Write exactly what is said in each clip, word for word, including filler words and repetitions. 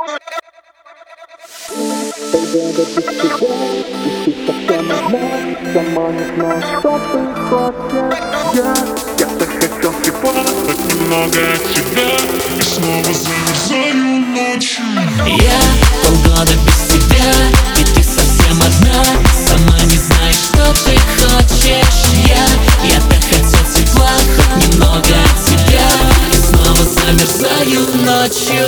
Полгода без тебя, и ты совсем одна. Сама не знаю, что ты хочешь. Я, я так хотел припадать немного от тебя и снова замерзаю ночью. Я полгода без тебя, и ты совсем одна. Сама не знаешь, что ты хочешь. Я, я так хотел тепла, хоть немного от тебя и снова замерзаю ночью.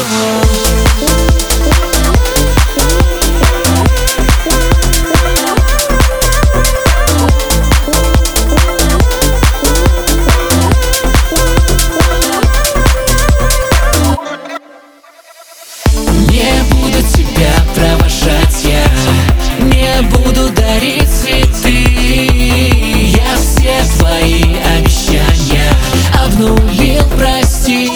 Не буду тебя провожать я, не буду дарить цветы. Я все твои обещания обнулил, прости.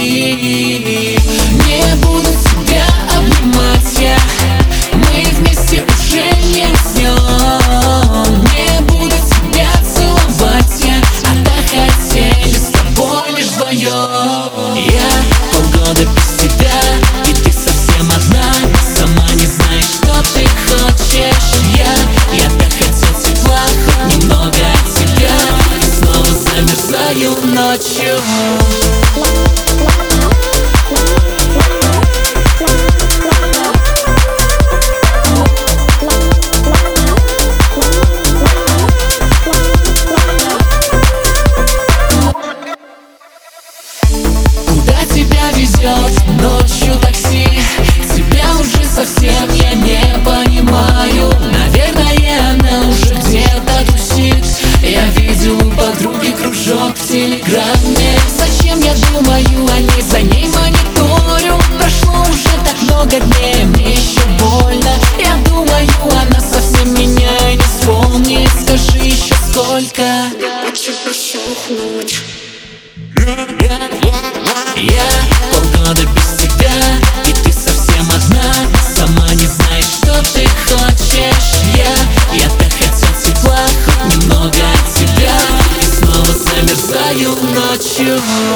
Не буду тебя обнимать я, мы вместе уже не уснем. Не буду тебя целовать я, а так хотели с тобой лишь вдвоем. Я полгода без тебя, и ты совсем одна. Сама не знаешь, что ты хочешь. Я, я так хотел тепла, хоть немного от тебя и снова замерзаю ночью. Куда тебя везет ночью такси? Тебя уже совсем я не понимаю. Наверное, она уже где-то тусит. Я видел у подруги кружок в телеграме. Зачем я думаю о ней, за ней мониторю? Прошло уже так много дней, мне еще больно. Я думаю, она совсем меня не вспомнит. Скажи еще сколько? Я полгода без тебя, и ты совсем одна. Сама не знаешь, что ты хочешь. Я, я так хотел тепла, хоть немного от тебя и снова замерзаю ночью.